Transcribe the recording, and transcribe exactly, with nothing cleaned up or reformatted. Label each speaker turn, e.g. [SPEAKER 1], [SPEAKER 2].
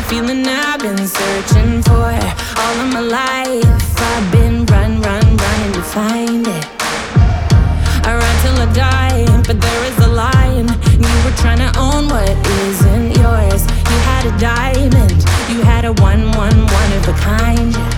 [SPEAKER 1] feeling I've been searching for all of my life. I've been run, run, running to find it. I run till I die, but there is a line. You were trying to own what isn't yours. You had a diamond, you had a one, one, one of a kind.